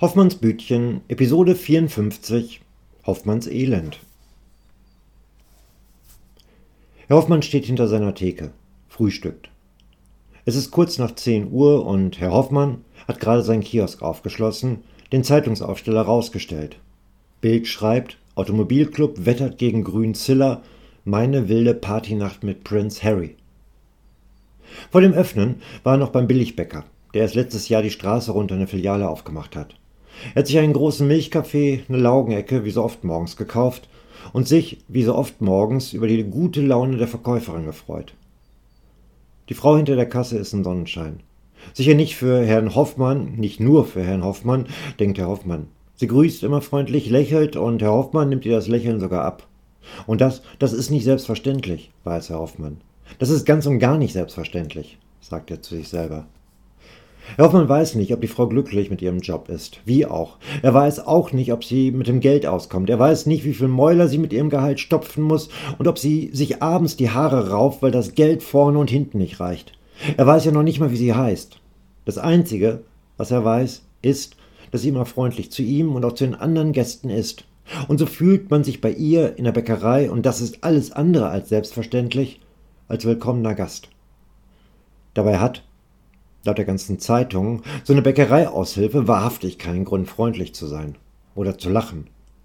Hoffmanns Bütchen, Episode 54, Hoffmanns Elend. Herr Hoffmann steht hinter seiner Theke, frühstückt. Es ist kurz nach 10 Uhr und Herr Hoffmann hat gerade seinen Kiosk aufgeschlossen, den Zeitungsaufsteller rausgestellt. Bild schreibt, Automobilclub wettert gegen Grünzilla, meine wilde Partynacht mit Prince Harry. Vor dem Öffnen war er noch beim Billigbäcker, der erst letztes Jahr die Straße runter eine Filiale aufgemacht hat. Er hat sich einen großen Milchkaffee, eine Laugenecke, wie so oft morgens gekauft und sich, wie so oft morgens, über die gute Laune der Verkäuferin gefreut. Die Frau hinter der Kasse ist ein Sonnenschein. Sicher nicht für Herrn Hoffmann, nicht nur für Herrn Hoffmann, denkt Herr Hoffmann. Sie grüßt immer freundlich, lächelt und Herr Hoffmann nimmt ihr das Lächeln sogar ab. Und das ist nicht selbstverständlich, weiß Herr Hoffmann. Das ist ganz und gar nicht selbstverständlich, sagt er zu sich selber. Herr Hoffmann weiß nicht, ob die Frau glücklich mit ihrem Job ist. Wie auch. Er weiß auch nicht, ob sie mit dem Geld auskommt. Er weiß nicht, wie viel Mäuler sie mit ihrem Gehalt stopfen muss und ob sie sich abends die Haare rauft, weil das Geld vorne und hinten nicht reicht. Er weiß ja noch nicht mal, wie sie heißt. Das Einzige, was er weiß, ist, dass sie immer freundlich zu ihm und auch zu den anderen Gästen ist. Und so fühlt man sich bei ihr in der Bäckerei, und das ist alles andere als selbstverständlich, als willkommener Gast. Dabei hat, laut der ganzen Zeitung, so eine Bäckereiaushilfe wahrhaftig keinen Grund, freundlich zu sein oder zu lachen.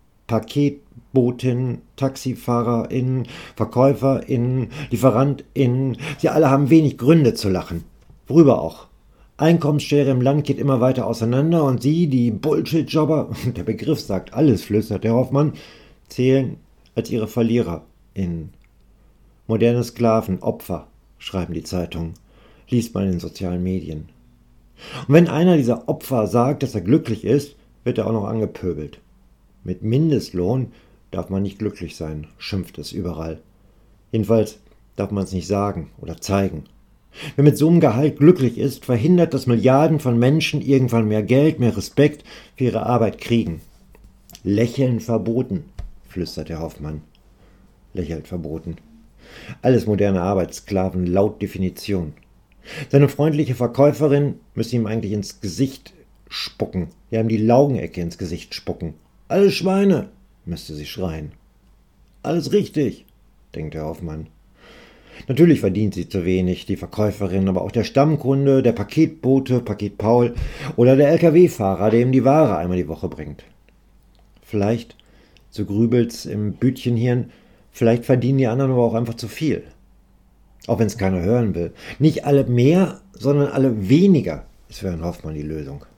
Paketbotinnen, TaxifahrerInnen, VerkäuferInnen, LieferantInnen, sie alle haben wenig Gründe zu lachen. Worüber auch. Einkommensschere im Land geht immer weiter auseinander und sie, die Bullshit-Jobber, der Begriff sagt alles, flüstert der Hoffmann, zählen als ihre VerliererInnen. Moderne Sklaven, Opfer, schreiben die Zeitungen, liest man in den sozialen Medien. Und wenn einer dieser Opfer sagt, dass er glücklich ist, wird er auch noch angepöbelt. Mit Mindestlohn darf man nicht glücklich sein, schimpft es überall. Jedenfalls darf man es nicht sagen oder zeigen. Wer mit so einem Gehalt glücklich ist, verhindert, dass Milliarden von Menschen irgendwann mehr Geld, mehr Respekt für ihre Arbeit kriegen. Lächeln verboten, flüstert der Hoffmann. Lächelt verboten. Alles moderne Arbeitssklaven laut Definition. Seine freundliche Verkäuferin müsse ihm eigentlich ins Gesicht spucken, ja ihm die Laugenecke ins Gesicht spucken. Alles Schweine, müsste sie schreien. Alles richtig, denkt der Hoffmann. Natürlich verdient sie zu wenig, die Verkäuferin, aber auch der Stammkunde, der Paketbote, Paket Paul oder der LKW-Fahrer, der ihm die Ware einmal die Woche bringt. Vielleicht, so grübelt's im Bütchenhirn, vielleicht verdienen die anderen aber auch einfach zu viel. Auch wenn es keiner hören will. Nicht alle mehr, sondern alle weniger ist für Herrn Hoffmann die Lösung.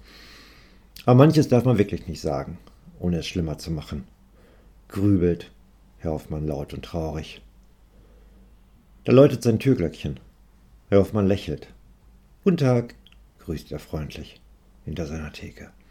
Aber manches darf man wirklich nicht sagen, ohne es schlimmer zu machen. Grübelt Herr Hoffmann laut und traurig. Da läutet sein Türglöckchen. Herr Hoffmann lächelt. Guten Tag, grüßt er freundlich hinter seiner Theke.